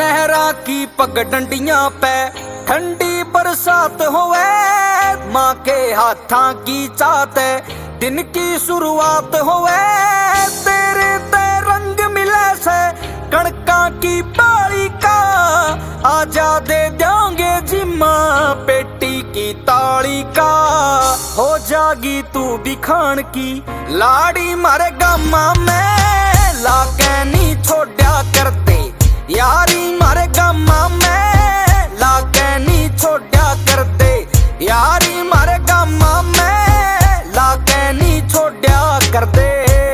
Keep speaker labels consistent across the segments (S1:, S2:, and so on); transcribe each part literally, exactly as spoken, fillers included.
S1: नहरा की पगडंडियां पे ठंडी बरसात होवे, माँ के हाथा की चाहत दिन की शुरुआत होवे। तेरे ते रंग मिले से कणका की बाड़ी का, आजा दे देंगे जिम्मा पेटी की ताली का। हो जागी तू भी खान की लाड़ी मारे गामा में, लाके नी छोड़ा करते यारी मारे गामा में, लाके नी छोड़ा करते यारी मारे गामा में, लाके नी छोड़ा कर दे।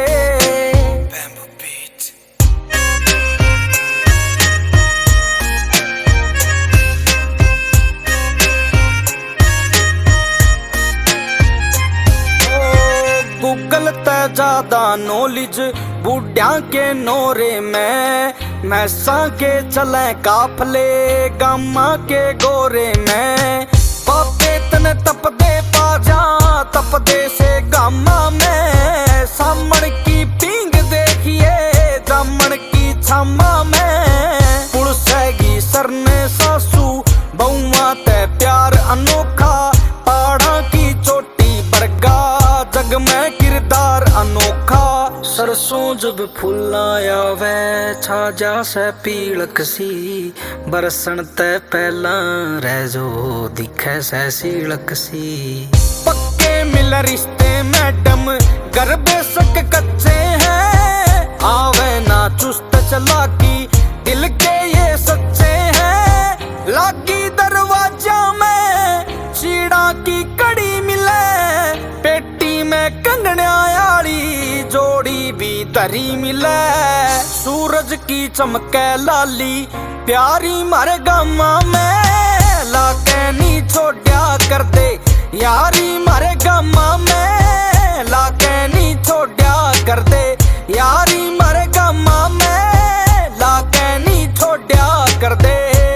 S1: गूगल ते ज्यादा नॉलेज बूढ़िया के नोरे में, मैसा के चले काफले गामा के गोरे में। पापे तने तपदे पाजा तपदे से गामा में, सामण की पींग देखिए जामण की छामा में। पुलसेगी सरने सासू बहुआ ते प्यार अनोखा, पहाड़ा की चोटी बरगा जग में किरदार अनोखा। सरसों जब फुलाया वे छाजा से पीलक सी, बरसन ते पहला रह जो दिखे से सीलक सी। पक्के मिल रिश्ते मैडम घर बेशक कच्चे हैं, आवे ना चुस्त चलाकी दिल के ये सच्चे हैं। लागी दरवाजा में चीड़ा की कड़ी मिले, पेटी में कंगना आली जोड़ी भी धरी मिले। सूरज की चमके लाली प्यारी मारे गामा में, लाके नी छोड़ा कर दे यारी मारे गामा में, लाके नी छोड़ा कर दे यारी मारे गामा में, लाके नी छोड़ा कर दे।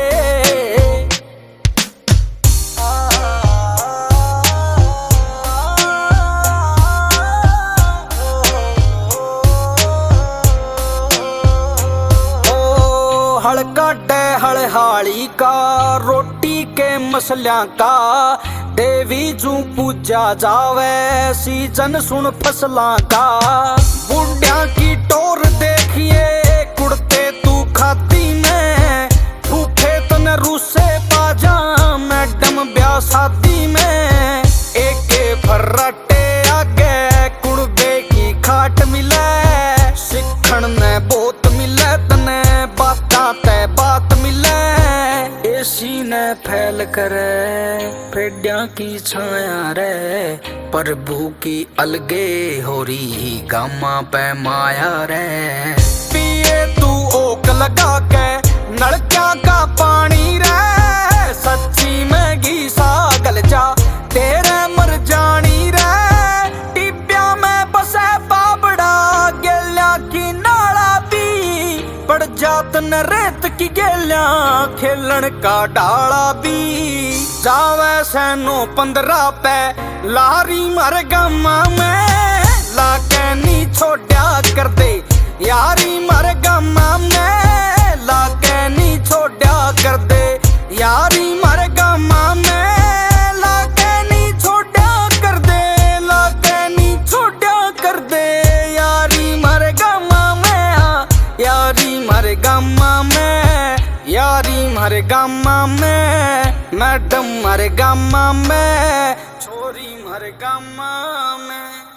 S1: हड़का डे हड़हाली का रोटी के मसल्या का, देवी जू पूजा जावे सीजन सुन फसला का। बुढ़िया की टोर देखिए कुड़ते तू खाती में, भूखे तन रूसे पाजा मैडम ब्याह शादी में। एक फर्राटे आगे कुड़बे की खाट मिले, सिखण ने बहुत मिले तने बाता ते बात मिले। एसी ने फैल करे पेड़िया की छाया रे, प्रभु की अलगे हो रही गामा पे माया रे। पिए तू ओक लगा के नलका का पानी रे, सच्ची में घी सा गल जा तेरे मर जानी रे। टिब्बिया में बसे बाबड़ा गेल्या की नाला भी, पड़ जात न रेत की गेल्या खेलन का डाला भी। जावे सैनो पंद्रह पे लारी मारे गामा में, लाके नी छोड़ा कर दे यारी मारे गामा में, लाके नी छोड़ा कर दे यारी मारे गामा में, लाके नी छोड़ा कर दे, लाके नी छोड़ा कर दे यारी मारे गामा में, यारी मारे गामा में, यारी मारे गामा में, मैडम मारे गामा में, छोरी मारे गामा में।